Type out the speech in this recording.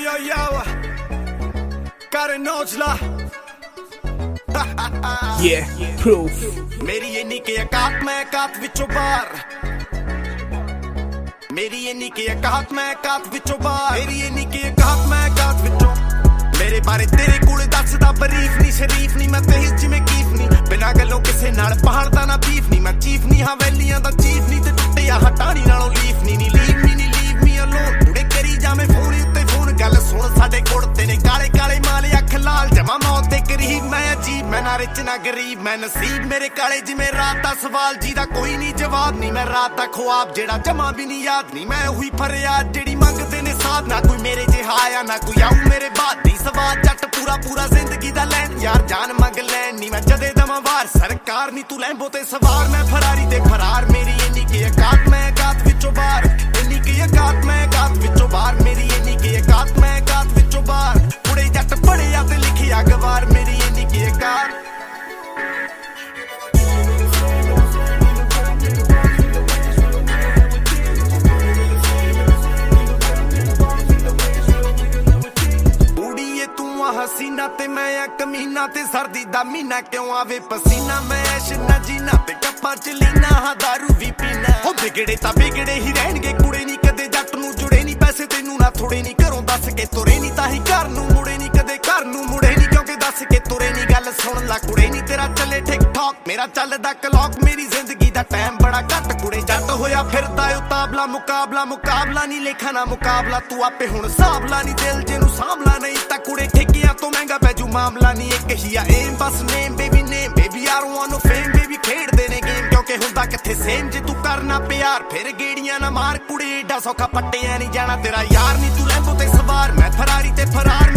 yo, yo, Karen Ojla. Yeah, proof. मेरी ये निकी औकात मैं औकात विचों बाहर मेरी ये निकी औकात मैं औकात विचों बाहर मेरी ये निकी औकात मैं औकात विचों मेरे बारे तेरे कोल दसदा बरीफ नहीं शरीफ नहीं मैं तेज जिवें कीफ नहीं बिना गल्लों किसे नाल पहाड़दा ना बीफ नहीं मैं चीफ नहीं हवेलियां दा चीफ नहीं ते टुੱਟਿਆ हटानी नालों लीफ नहीं नी लीव मी अलोन उड़े करी जावे फोन उत्ते फोन गल सुन साडे कुड़ते ने काले काले माले अख लाल जमा मौत ते करीब मैं अजीब मैं ना रिच ना गरीब मैं नसीब मेरे काले जिवें रात दा सवाल जीदा कोई नहीं जवाब नहीं मैं रात दा ख्वाब जेड़ा जमा भी नहीं याद नहीं मैं हुई फरियाद जेड़ी मंगदे ने साथ ना कोई मेरे जिहा आया ना कोई आऊ मेरे बाद दी सवाल जट पूरा पूरा जिंदगी दा लैन यार जान मंग लैन नहीं मैं जदे दमा वार सरकार नहीं तू लैंबो ते सवार मैं फरारी ते फरार मेरी ये निकी औकात मैं औकात विचों बाहर ये निकी औकात मैं औकात विचों बाहर मेरी ये निकी औकात मैं औकात विचों बाहर उड़े जट पढ़िया ते लिखिया गवार मेरी ये निकी औकात हसीना ते मैं कमीना ते सर्दी दा मीना क्यों आवे पसीना मैं ऐश ना जीना ते कप्पा च लीना हाँ दारू भी पीना हो बिगड़े ता बिगड़े ही रहणगे कुड़े नहीं कदे जट नूं जुड़े नहीं पैसे तैनूं ना थोड़े नहीं घरों दस के तुरे नहीं ताही घर नूं मुड़े नहीं कदे घर नूं मुड़े नहीं क्योंकि दस के तुरे नहीं गल सुन ला कुड़े नहीं तेरा चले ठीक ठाक मेरा चलदा क्लॉक मेरी जिंदगी दा टाइम बड़ा घट कुड़े जट होया फिरदा उताबला मुकाबला मुकाबला नहीं लेखा ना मुकाबला तू आपे हुण साबला नहीं दिल जेनू सामला नहीं ता कुड़े ठेकियां तो महंगा पैजू मामला नहीं एक ही आ एम बस name baby I don't want no fame baby खेड देने गेम क्योंकि हुंदा किथे सेम जे तू करना प्यार फिर गेड़ियां ना मार कुड़े एडा सौखा पट्टियां नहीं जाना तेरा यार नहीं तू लैंबो ते सवार मैं फरारी ते फरार